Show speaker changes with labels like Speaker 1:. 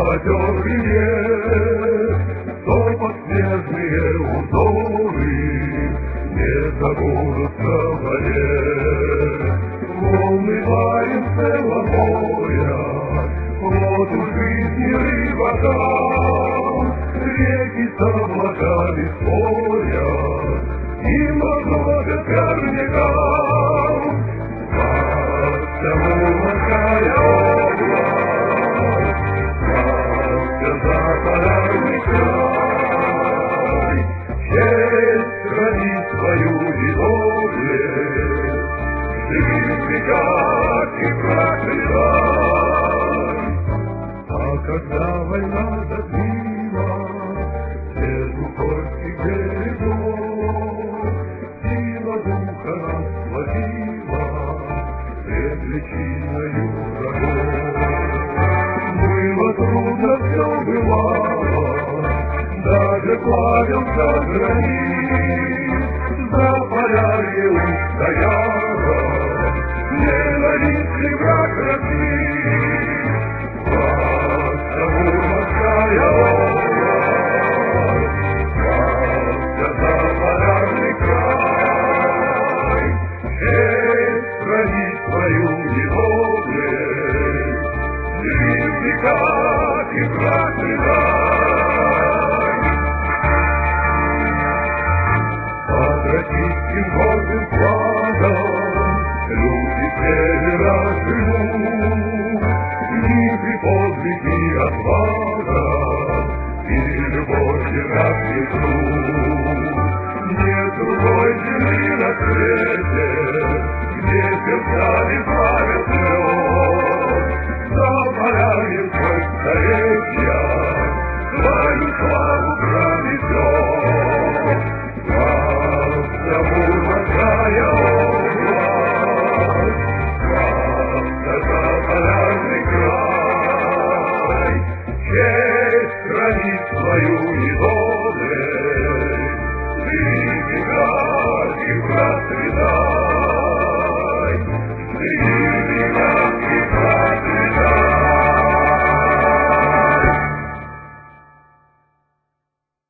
Speaker 1: потерли лес, топот снежные узоры не забудутся в воде. Волны Баренцева моря, вот у жизни рыбака, реки с облаками спорят и морозят горнякам. Славься, Мурманская область, славься, Заполярный край, честь хранит свою и доблесть, живи в веках и процветай. А когда война затмила свет Бухгольских берегов, сила духа нас сплотила пред личиною врагов. Было трудно, все бывало, даже плавился гранит, за полярье устояла ненавистный враг России. Славься, Мурманская область, славься, Заполярный край, честь хранит свою недоблесть, живи в веках и процветай. Под российским гордым флагом люди севера живут, миг и подвиг и отвага, и любовь не раз несут. Нет другой земли на свете, где сердца не плавят